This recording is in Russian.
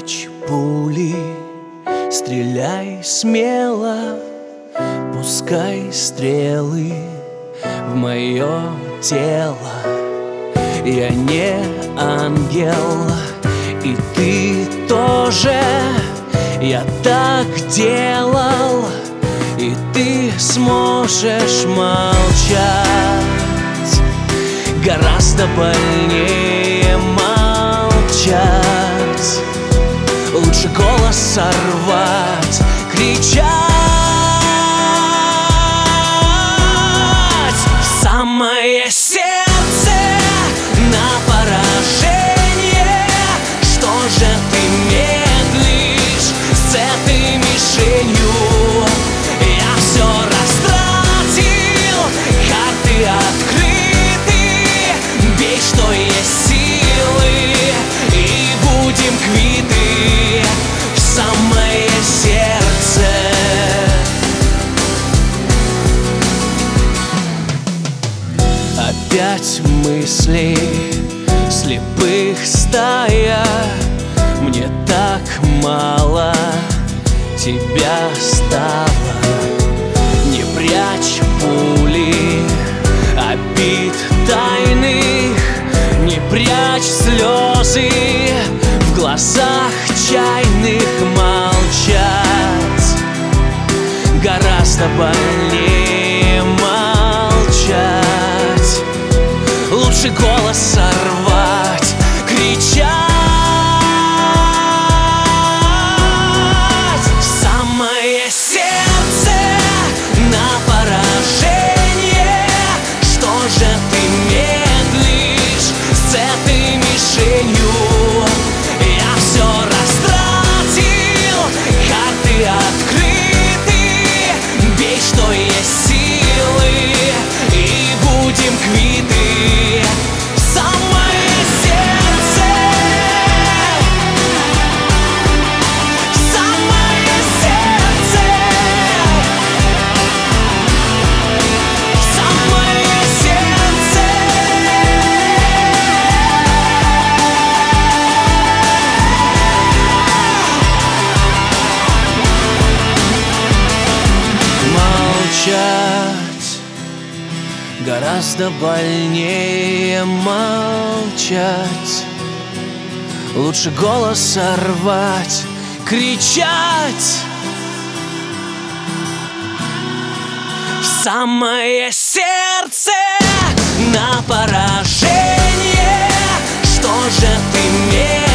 прячь пули, стреляй смело, пускай стрелы в мое тело. Я не ангел, и ты тоже. Я так делал, и ты сможешь молчать. Гораздо больнее молчать. Лучше голос сорвать, кричать в самое сердце на поражение. Что же ты медлишь с этой мишенью? Я все растратил, карты открыты. Бей, что есть силы, и будем квиты в самое сердце. Опять мысли слепых стая. Мне так мало тебя стало. Не прячь пули обид тайных, не прячь слезы в глазах чайных. Молчать гораздо больнее молчать. Лучше голос сорвать, кричать в самое сердце на поражение. Что же ты медлишь с этой мишенью? Я все растратил, карты открыты. Бей, что есть силы, и будем квиты в самое сердце. В самое сердце. В самое сердце. Молчать гораздо больнее молчать. Лучше голос сорвать, кричать в самое сердце на поражение. Что же ты медлишь